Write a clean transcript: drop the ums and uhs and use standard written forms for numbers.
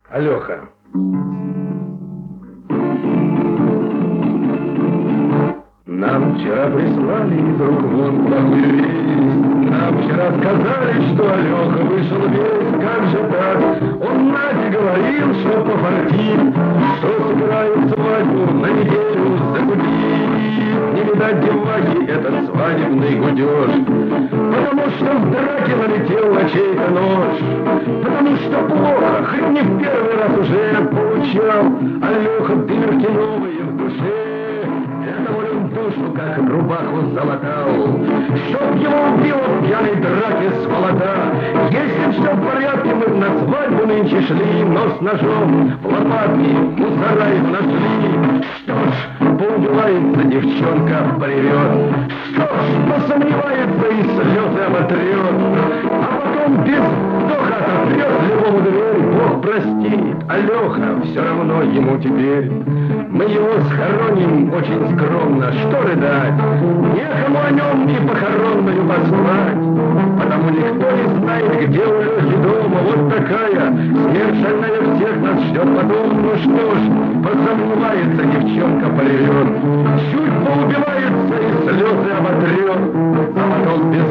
Алёха. Нам вчера прислали из рук вон плохую весть. Нам вчера сказали, что Алёха вышел весь. Как же так? Он Наде говорил, что пофартит, что собирает свадьбу на неделю загубить. Не видать деваки этот свадебный гудеж, потому что в драке налетел на чей-то нож, потому что плохо, хоть не в первый раз уже получал Алёха дырки новые в душе. Душу, как рубаху залатал, чтоб его убило в пьяной драке сволота. Если все в порядке, мы на свадьбу нынче шли, но с ножом в лопатке мусора их нашли. Что ж, поубивается девчонка, поревет, что ж, посомневается и слезы оботрет, а потом без вздоха отопрет любому дверь. Бог простит, Алёха все равно ему теперь. Мы его схороним очень скромно, что рыдать, некому о нем и похоронную послать, потому никто не знает, где у Лёхи дома. Вот такая смерть шальная всех нас ждет потом. Ну что ж, посомневается девчонка, поревет, чуть поубивается и слезы оботрет, а потом без